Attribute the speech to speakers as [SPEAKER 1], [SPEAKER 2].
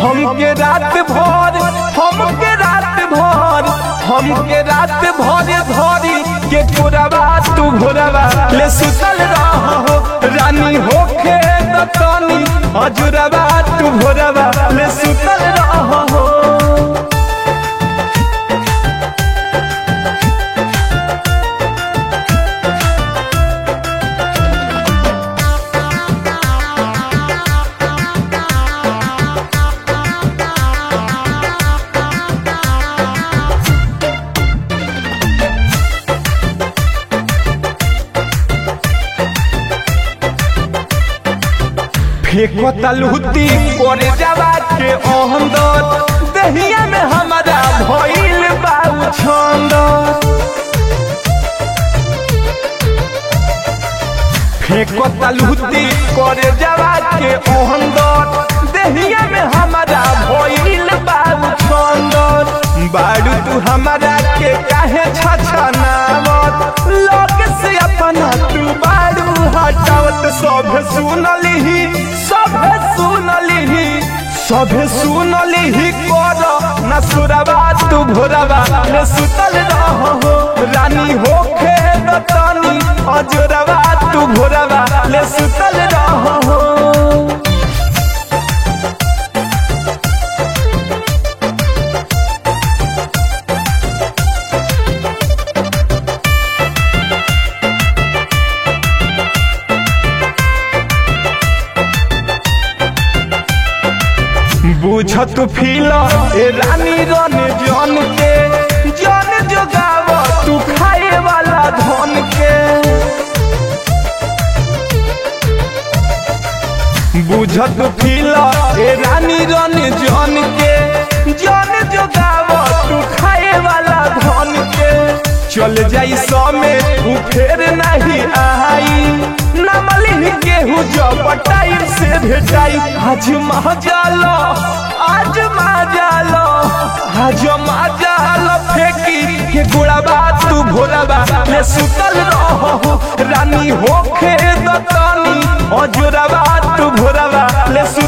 [SPEAKER 1] हमके रात भर धरी के कोरबा तू भोरबा ले सुतल रहो रानी होखे दतनी अजुरबा तू भोरबा ले सुतल रहो। फेंको तलहुती करे जावा के अंदर दहिया में हमारा भइल बाऊ छंदर। फेंको तलहुती करे जावा के अंदर दहिया में हमारा भइल बाऊ छंदर। बाड़ू तू हमारा के काहे छछनावत लोग से अपना तू बाड़ू हटावत। सभे सुनलिही कर न सुरबा तू भोरबा ले सुतल रहो रानी होखे दतनी अजोरबा तू भोरबा ले सुतल रहो। बुझ तू फील ए रानी रन जन के जन जोगाव तू खाए वाला धन के। बुझ तू फील ए रानी रन जन के जन जोगाव तू खाए वाला धन के। चल जाई समय तू फेर नहीं आई नमली केहू जब टाइम से भेटाई। आज माजालो फेंकी के गुड़ाबा तू भोरबा ले सुतल रहो रानी होखे दतनी अजोरबा तू भोरबा ले